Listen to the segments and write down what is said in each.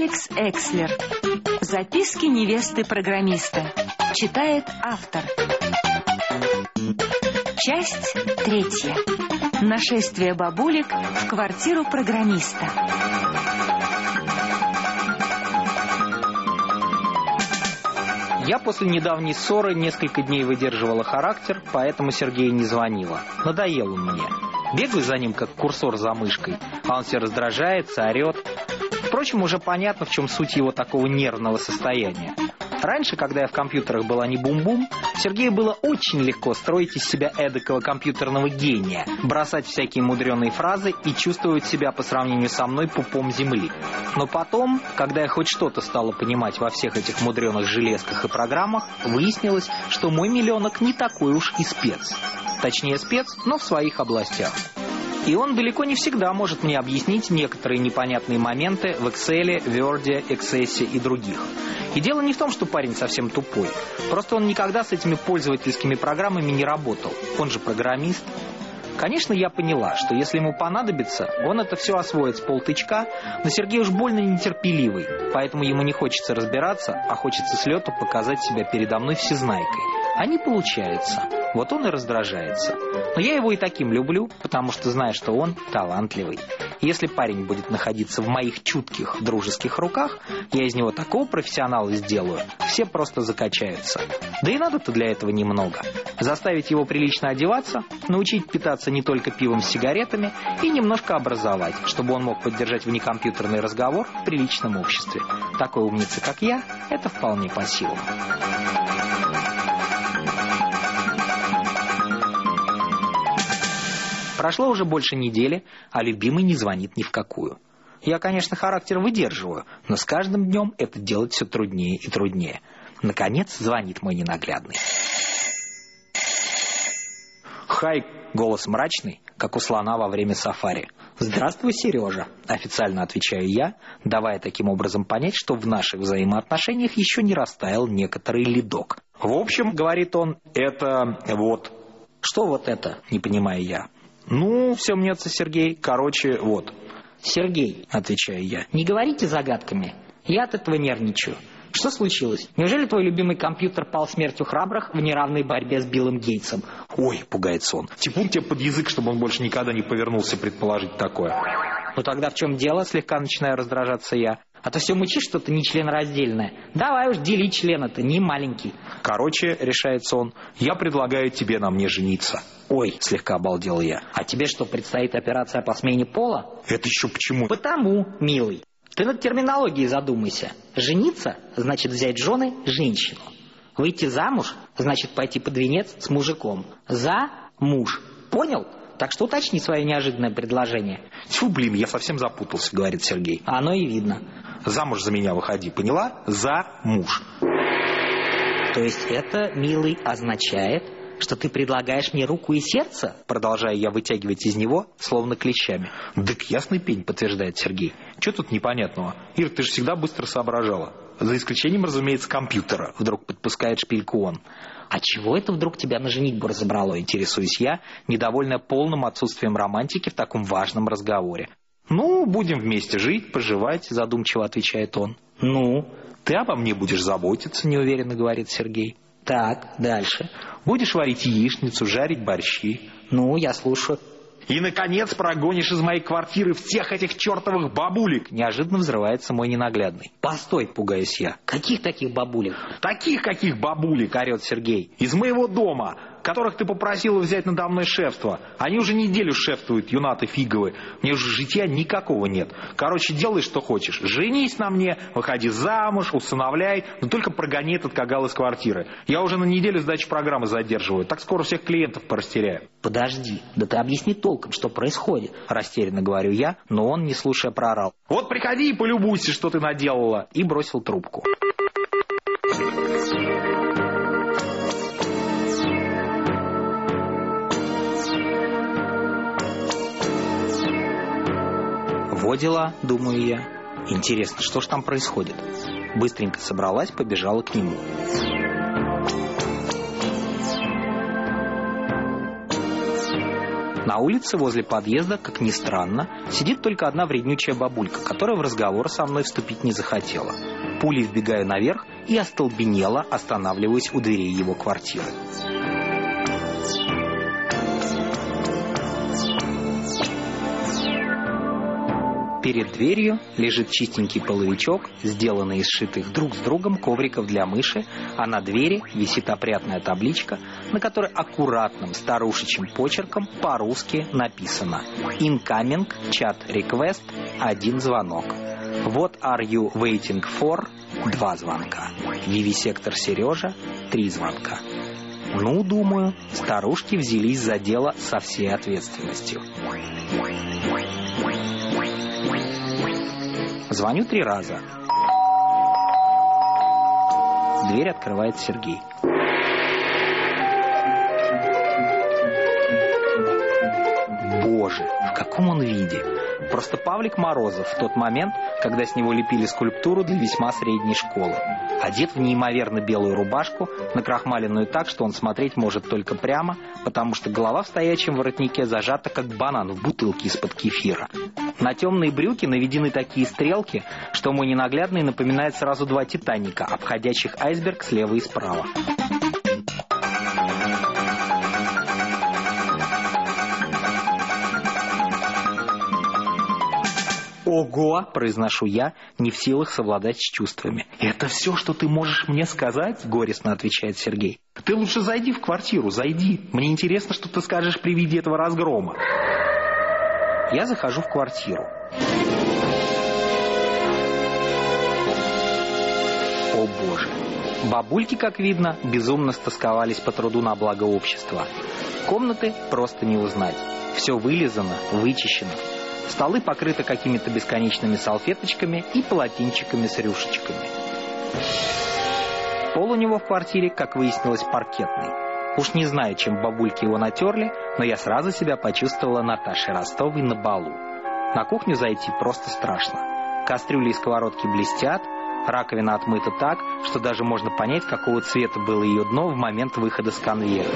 Феликс Экслер. Записки невесты программиста. Читает автор. Часть 3. Нашествие бабулек в квартиру программиста. Я после недавней ссоры несколько дней выдерживала характер, поэтому Сергею не звонила. Надоел он мне. Бегаю за ним, как курсор за мышкой, а он все раздражается, орет. Впрочем, уже понятно, в чем суть его такого нервного состояния. Раньше, когда я в компьютерах была не бум-бум, Сергею было очень легко строить из себя эдакого компьютерного гения, бросать всякие мудреные фразы и чувствовать себя по сравнению со мной пупом земли. Но потом, когда я хоть что-то стала понимать во всех этих мудреных железках и программах, выяснилось, что мой миллионок не такой уж и спец. Точнее, спец, но в своих областях. И он далеко не всегда может мне объяснить некоторые непонятные моменты в Excel, Word, Access и других. И дело не в том, что парень совсем тупой. Просто он никогда с этими пользовательскими программами не работал. Он же программист. Конечно, я поняла, что если ему понадобится, он это все освоит с полтычка, но Сергей уж больно нетерпеливый, поэтому ему не хочется разбираться, а хочется с лету показать себя передо мной всезнайкой. А не получается. Вот он и раздражается. Но я его и таким люблю, потому что знаю, что он талантливый. И если парень будет находиться в моих чутких, дружеских руках, я из него такого профессионала сделаю, все просто закачаются. Да и надо-то для этого немного. Заставить его прилично одеваться, научить питаться не только пивом с сигаретами и немножко образовать, чтобы он мог поддержать внекомпьютерный разговор в приличном обществе. Такой умнице, как я, это вполне по силам. Прошло уже больше недели, а любимый не звонит ни в какую. Я, конечно, характер выдерживаю, но с каждым днем это делать все труднее и труднее. Наконец звонит мой ненаглядный. «Хай!» — голос мрачный, как у слона во время сафари. «Здравствуй, Сережа!» — официально отвечаю я, давая таким образом понять, что в наших взаимоотношениях еще не растаял некоторый ледок. «В общем, — говорит он, — это вот...» «Что вот это?» — не понимаю я. «Ну, все мнется Сергей. Короче, вот». «Сергей», — отвечаю я, — «не говорите загадками. Я от этого нервничаю. Что случилось? Неужели твой любимый компьютер пал смертью храбрых в неравной борьбе с Биллом Гейтсом?» «Ой», — пугается он, — «типун тебе под язык, чтобы он больше никогда не повернулся предположить такое». «Ну тогда в чем дело?» — слегка начинаю раздражаться я. «А то все мучишь что-то нечленораздельное. Давай уж дели члена-то, не маленький». «Короче», — решается он, — «я предлагаю тебе на мне жениться». «Ой», — слегка обалдел я. «А тебе что, предстоит операция по смене пола?» «Это еще почему?» «Потому, милый. Ты над терминологией задумайся. Жениться — значит взять в жены женщину. Выйти замуж — значит пойти под венец с мужиком. За муж. Понял? Так что уточни свое неожиданное предложение». «Тьфу, блин, я совсем запутался», — говорит Сергей. «Оно и видно». «Замуж за меня выходи, поняла? За муж». «То есть это, милый, означает, что ты предлагаешь мне руку и сердце?» Продолжаю я вытягивать из него, словно клещами. «Дык, ясный пень», — подтверждает Сергей. «Чего тут непонятного? Ир, ты же всегда быстро соображала. За исключением, разумеется, компьютера», — вдруг подпускает шпильку он. «А чего это вдруг тебя на женитьбу разобрало?» — интересуюсь я, недовольная полным отсутствием романтики в таком важном разговоре. «Ну, будем вместе жить, поживать», — задумчиво отвечает он. «Ну, ты обо мне будешь заботиться», — неуверенно говорит Сергей. «Так, дальше. Будешь варить яичницу, жарить борщи». «Ну, я слушаю». «И, наконец, прогонишь из моей квартиры всех этих чертовых бабулек!» Неожиданно взрывается мой ненаглядный. «Постой!» — пугаюсь я. «Каких таких бабулек?» «Таких каких бабулек!» — орет Сергей. «Из моего дома, которых ты попросила взять надо мной шефство. Они уже неделю шефствуют, юнаты фиговы. Мне уже житья никакого нет. Короче, делай, что хочешь. Женись на мне, выходи замуж, усыновляй, но только прогони этот кагал из квартиры. Я уже на неделю сдачу программы задерживаю, так скоро всех клиентов порастеряю». «Подожди, да ты объясни толком, что происходит», — растерянно говорю я, но он, не слушая, проорал. «Вот приходи и полюбуйся, что ты наделала», и бросил трубку. Во дела, думаю я. Интересно, что ж там происходит? Быстренько собралась, побежала к нему. На улице возле подъезда, как ни странно, сидит только одна вреднючая бабулька, которая в разговор со мной вступить не захотела. Пулей вбегаю наверх и остолбенело останавливаюсь у дверей его квартиры. Перед дверью лежит чистенький половичок, сделанный из сшитых друг с другом ковриков для мыши, а на двери висит опрятная табличка, на которой аккуратным старушечьим почерком по-русски написано «Incoming chat request» — 1 звонок. «What are you waiting for» — 2 звонка. «Вивисектор Сережа» — 3 звонка. Ну, думаю, старушки взялись за дело со всей ответственностью. Звоню 3 раза. Дверь открывает Сергей. Боже, в каком он виде! Просто Павлик Морозов в тот момент, когда с него лепили скульптуру для весьма средней школы. Одет в неимоверно белую рубашку, накрахмаленную так, что он смотреть может только прямо, потому что голова в стоячем воротнике зажата, как банан в бутылке из-под кефира. На темные брюки наведены такие стрелки, что мой ненаглядный напоминает сразу 2 «Титаника», обходящих айсберг слева и справа. «Ого!» — произношу я, не в силах совладать с чувствами. «Это все, что ты можешь мне сказать?» — горестно отвечает Сергей. «Ты лучше зайди в квартиру, зайди. Мне интересно, что ты скажешь при виде этого разгрома». Я захожу в квартиру. О боже! Бабульки, как видно, безумно стосковались по труду на благо общества. Комнаты просто не узнать. Все вылизано, вычищено. Столы покрыты какими-то бесконечными салфеточками и полотенчиками с рюшечками. Пол у него в квартире, как выяснилось, паркетный. Уж не знаю, чем бабульки его натерли, но я сразу себя почувствовала Наташей Ростовой на балу. На кухню зайти просто страшно. Кастрюли и сковородки блестят, раковина отмыта так, что даже можно понять, какого цвета было ее дно в момент выхода с конвейера.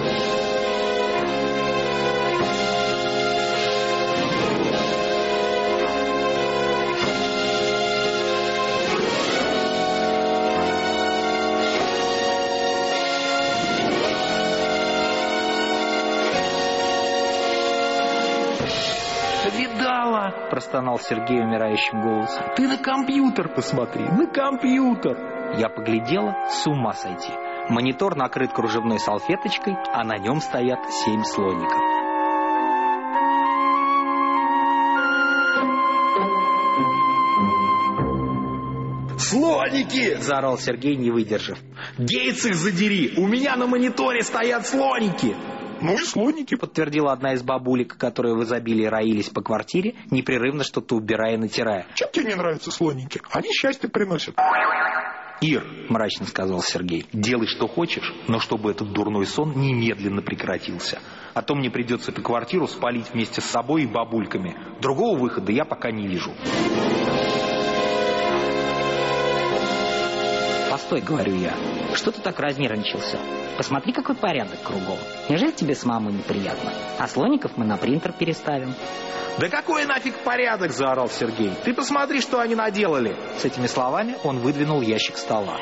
«Видала!» — простонал Сергей умирающим голосом. «Ты на компьютер посмотри, на компьютер!» Я поглядела, с ума сойти. Монитор накрыт кружевной салфеточкой, а на нем стоят 7 слоников. «Слоники!» — заорал Сергей, не выдержав. «Гейтс их задери! У меня на мониторе стоят слоники!» «Ну и слоники», — подтвердила одна из бабулек, которые в изобилии роились по квартире, непрерывно что-то убирая и натирая. «Чем тебе не нравятся слоники? Они счастье приносят». «Ир», — мрачно сказал Сергей, — «делай, что хочешь, но чтобы этот дурной сон немедленно прекратился. А то мне придется эту квартиру спалить вместе с собой и бабульками. Другого выхода я пока не вижу». «Постой», — говорю я, — «что ты так разнервничался? Посмотри, какой порядок кругом. Неужели тебе с мамой неприятно? А слоников мы на принтер переставим». «Да какой нафиг порядок!» — заорал Сергей. «Ты посмотри, что они наделали!» С этими словами он выдвинул ящик стола.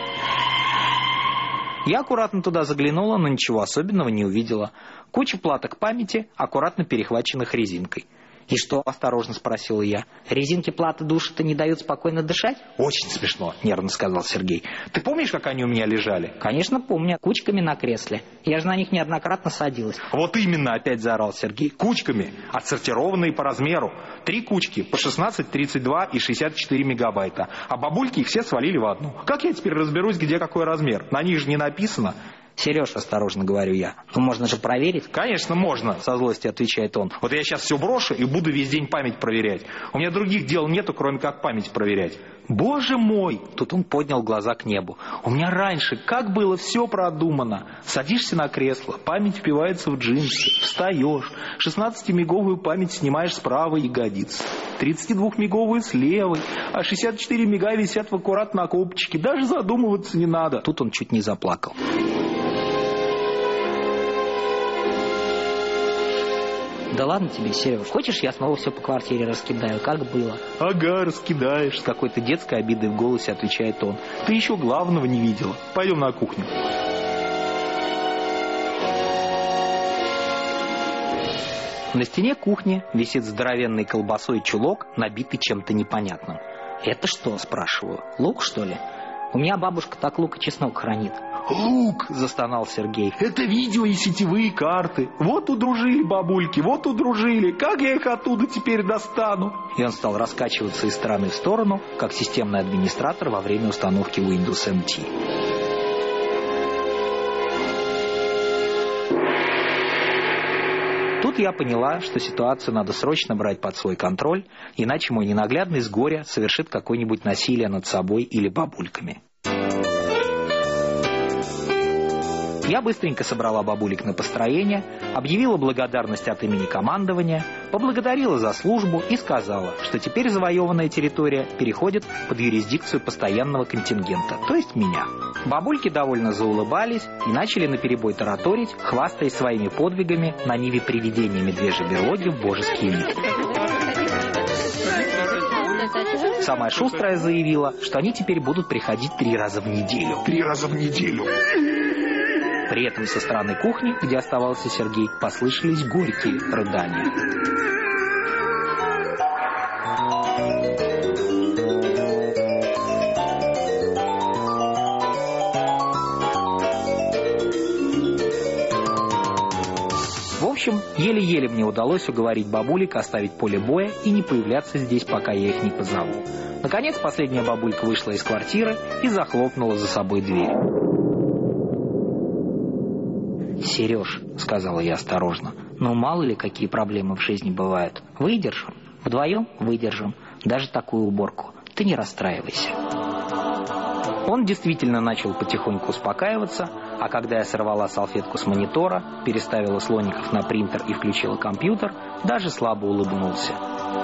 Я аккуратно туда заглянула, но ничего особенного не увидела. Куча платок памяти, аккуратно перехваченных резинкой. «И что?» — осторожно спросила я. «Резинки платы души-то не дают спокойно дышать?» «Очень смешно», — нервно сказал Сергей. «Ты помнишь, как они у меня лежали?» «Конечно помню. Кучками на кресле. Я же на них неоднократно садилась». «Вот именно», — опять заорал Сергей. «Кучками, отсортированные по размеру. 3 кучки по 16, 32 и 64 мегабайта. А бабульки их все свалили в одну. Как я теперь разберусь, где какой размер? На них же не написано». «Сереж», — осторожно говорю я, — «ну можно же проверить». «Конечно, можно», — со злостью отвечает он. «Вот я сейчас все брошу и буду весь день память проверять. У меня других дел нету, кроме как память проверять». «Боже мой!» — тут он поднял глаза к небу. «У меня раньше как было все продумано. Садишься на кресло, память впивается в джинсы, встаешь, 16-меговую память снимаешь с правой ягодицы, 32-меговую с левой, а 64 мега висят в аккурат на копчике. Даже задумываться не надо». Тут он чуть не заплакал. Да ладно тебе, Сереж. Хочешь, я снова все по квартире раскидаю, как было? Ага, раскидаешь. С какой-то детской обидой в голосе отвечает он. Ты еще главного не видела. Пойдем на кухню. На стене кухни висит здоровенный колбасой чулок, набитый чем-то непонятным. Это что, спрашиваю, лук, что ли? У меня бабушка так лук и чеснок хранит. Лук, застонал Сергей. Это видео и сетевые карты. Вот удружили бабульки, вот удружили. Как я их оттуда теперь достану? И он стал раскачиваться из стороны в сторону, как системный администратор во время установки Windows NT. Тут я поняла, что ситуацию надо срочно брать под свой контроль, иначе мой ненаглядный с горя совершит какое-нибудь насилие над собой или бабульками. Я быстренько собрала бабулек на построение, объявила благодарность от имени командования, поблагодарила за службу и сказала, что теперь завоеванная территория переходит под юрисдикцию постоянного контингента, то есть меня. Бабульки довольно заулыбались и начали наперебой тараторить, хвастаясь своими подвигами на ниве приведения медвежьей берлоги в божеские лики. Самая шустрая заявила, что они теперь будут приходить 3 раза в неделю. 3 раза в неделю. При этом со стороны кухни, где оставался Сергей, послышались горькие рыдания. В общем, еле-еле мне удалось уговорить бабулек оставить поле боя и не появляться здесь, пока я их не позову. Наконец, последняя бабулька вышла из квартиры и захлопнула за собой дверь. Сереж, сказала я осторожно, ну мало ли какие проблемы в жизни бывают. Выдержим. Вдвоем выдержим. Даже такую уборку. Ты не расстраивайся. Он действительно начал потихоньку успокаиваться, а когда я сорвала салфетку с монитора, переставила слоников на принтер и включила компьютер, даже слабо улыбнулся.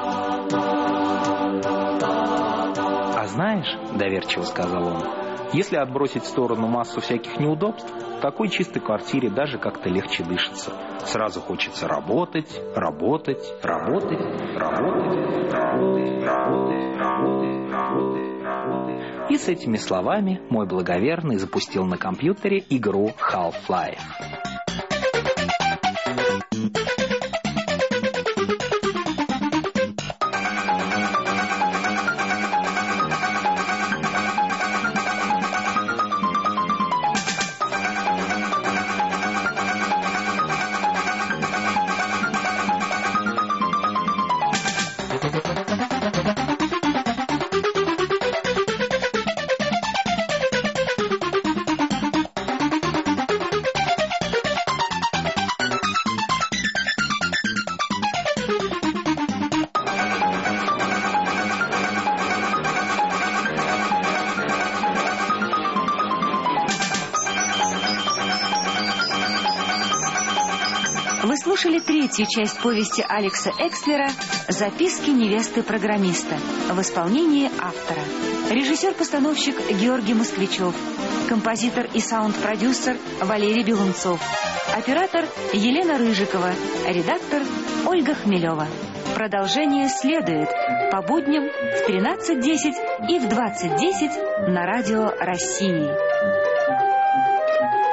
«А знаешь, — доверчиво сказал он, — если отбросить в сторону массу всяких неудобств, в такой чистой квартире даже как-то легче дышится. Сразу хочется работать, работать, работать, работать, работать, работать, работать, работать, работать». И с этими словами мой благоверный запустил на компьютере игру Half-Life. Вы слушали 3-ю часть повести Алекса Экслера «Записки невесты программиста» в исполнении автора. Режиссер-постановщик Георгий Москвичев, композитор и саунд-продюсер Валерий Белунцов, оператор Елена Рыжикова, редактор Ольга Хмелева. Продолжение следует по будням в 13:10 и в 20:10 на Радио России.